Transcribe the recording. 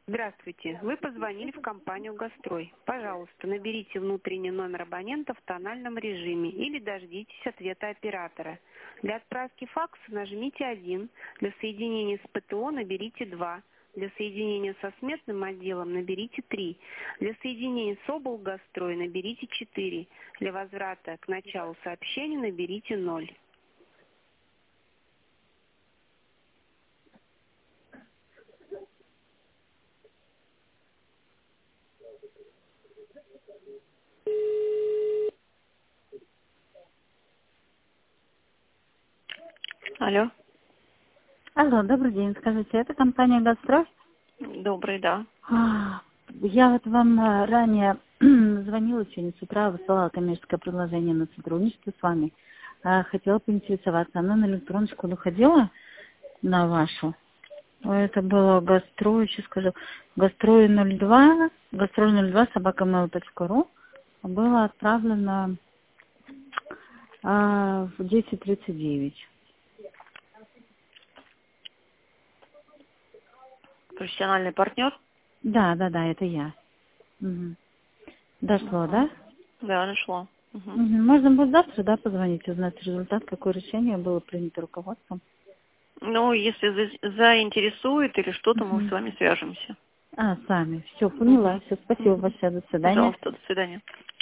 Здравствуйте. Вы позвонили в компанию «Газстрой». Пожалуйста, наберите внутренний номер абонента в тональном режиме или дождитесь ответа оператора. Для отправки факса нажмите 1, для соединения с ПТО наберите 2, для соединения со сметным отделом наберите 3, для соединения с облгазстрой наберите 4, для возврата к началу сообщения наберите 0. Алло, Алло, добрый день. Скажите, это компания «Газстрой»? добрый, да. Я вот вам ранее звонила сегодня с утра, высылала коммерческое предложение на сотрудничество с вами. Хотела поинтересоваться, оно на электронную школу ходила, на вашу? Это было «Газстрой», сейчас скажу, «Газстрой 02», «Газстрой 02», @mail.ru. Было отправлено в 10:39. Профессиональный партнер? Да, это я. Мгм. Дошло, да? Да, нашло. Угу. Можно будет завтра, да, позвонить, узнать результат, какое решение было принято руководством. Ну, если заинтересует или что-то, мы с Мгм. вами свяжемся. Сами. Все, поняла. Угу. Все, спасибо большое. До свидания. Пожалуйста, до свидания.